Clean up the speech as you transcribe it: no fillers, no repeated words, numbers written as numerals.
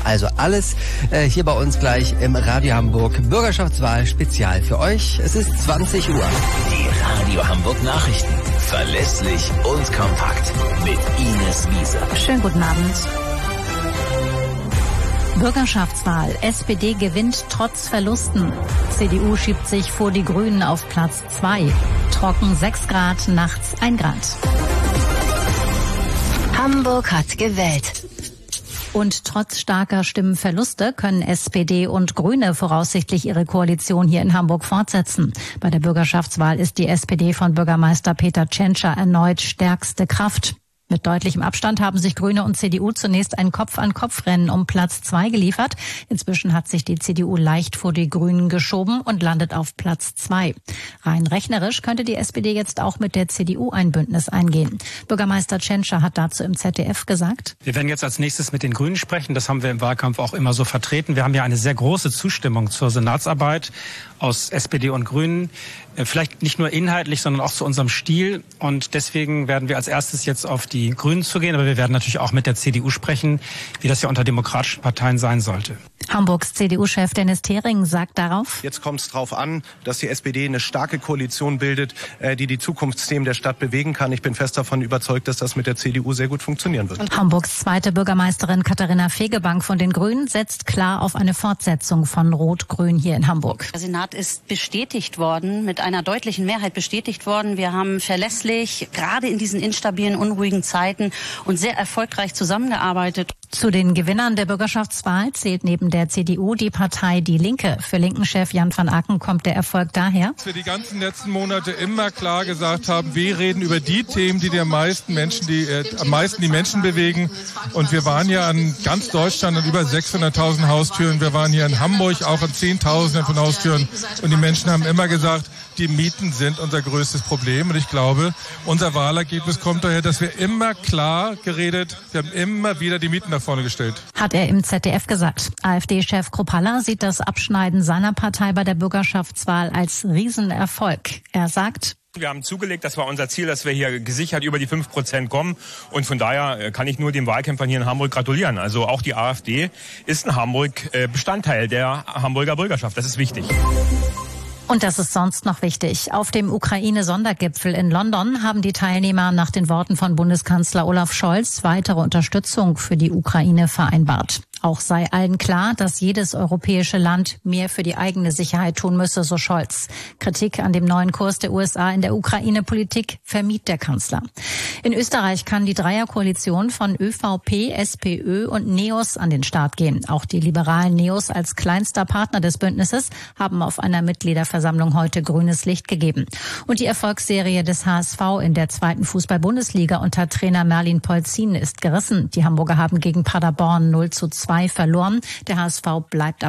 Also alles hier bei uns gleich im Radio Hamburg Bürgerschaftswahl Spezial für euch. Es ist 20 Uhr. Die Radio Hamburg Nachrichten. Verlässlich und kompakt mit Ines Wieser. Schönen guten Abend. Bürgerschaftswahl. SPD gewinnt trotz Verlusten. CDU schiebt sich vor die Grünen auf Platz 2. Trocken 6 Grad, nachts 1 Grad. Hamburg hat gewählt. Und trotz starker Stimmenverluste können SPD und Grüne voraussichtlich ihre Koalition hier in Hamburg fortsetzen. Bei der Bürgerschaftswahl ist die SPD von Bürgermeister Peter Tschentscher erneut stärkste Kraft. Mit deutlichem Abstand haben sich Grüne und CDU zunächst ein Kopf-an-Kopf-Rennen um Platz 2 geliefert. Inzwischen hat sich die CDU leicht vor die Grünen geschoben und landet auf Platz 2. Rein rechnerisch könnte die SPD jetzt auch mit der CDU ein Bündnis eingehen. Bürgermeister Tschentscher hat dazu im ZDF gesagt: Wir werden jetzt als nächstes mit den Grünen sprechen. Das haben wir im Wahlkampf auch immer so vertreten. Wir haben ja eine sehr große Zustimmung zur Senatsarbeit aus SPD und Grünen. Vielleicht nicht nur inhaltlich, sondern auch zu unserem Stil. Und deswegen werden wir als erstes jetzt auf die Grünen zugehen. Aber wir werden natürlich auch mit der CDU sprechen, wie das ja unter demokratischen Parteien sein sollte. Hamburgs CDU-Chef Dennis Thering sagt darauf: Jetzt kommt es darauf an, dass die SPD eine starke Koalition bildet, die die Zukunftsthemen der Stadt bewegen kann. Ich bin fest davon überzeugt, dass das mit der CDU sehr gut funktionieren wird. Hamburgs zweite Bürgermeisterin Katharina Fegebank von den Grünen setzt klar auf eine Fortsetzung von Rot-Grün hier in Hamburg. Der Senat ist bestätigt worden, mit einer deutlichen Mehrheit bestätigt worden. Wir haben verlässlich, gerade in diesen instabilen, unruhigen Zeiten, und sehr erfolgreich zusammengearbeitet. Zu den Gewinnern der Bürgerschaftswahl zählt neben der CDU die Partei Die Linke. Für Linken-Chef Jan van Aken kommt der Erfolg daher, dass wir die ganzen letzten Monate immer klar gesagt haben, wir reden über die Themen, die am meisten die Menschen bewegen. Und wir waren ja an ganz Deutschland an über 600.000 Haustüren. Wir waren hier in Hamburg auch an Zehntausenden von Haustüren. Und die Menschen haben immer gesagt, die Mieten sind unser größtes Problem. Und ich glaube, unser Wahlergebnis kommt daher, dass wir immer klar geredet, wir haben immer wieder die Mieten nach vorne gestellt. Hat er im ZDF gesagt. AfD-Chef Kruppalla sieht das Abschneiden seiner Partei bei der Bürgerschaftswahl als Riesenerfolg. Er sagt: Wir haben zugelegt, das war unser Ziel, dass wir hier gesichert über die 5% kommen. Und von daher kann ich nur den Wahlkämpfern hier in Hamburg gratulieren. Also auch die AfD ist in Hamburg Bestandteil der Hamburger Bürgerschaft. Das ist wichtig. Und das ist sonst noch wichtig. Auf dem Ukraine-Sondergipfel in London haben die Teilnehmer nach den Worten von Bundeskanzler Olaf Scholz weitere Unterstützung für die Ukraine vereinbart. Auch sei allen klar, dass jedes europäische Land mehr für die eigene Sicherheit tun müsse, so Scholz. Kritik an dem neuen Kurs der USA in der Ukraine-Politik vermied der Kanzler. In Österreich kann die Dreierkoalition von ÖVP, SPÖ und NEOS an den Start gehen. Auch die liberalen NEOS als kleinster Partner des Bündnisses haben auf einer Mitgliederversammlung heute grünes Licht gegeben. Und die Erfolgsserie des HSV in der 2. Fußball-Bundesliga unter Trainer Merlin Polzin ist gerissen. Die Hamburger haben gegen Paderborn 0:2 verloren. Der HSV bleibt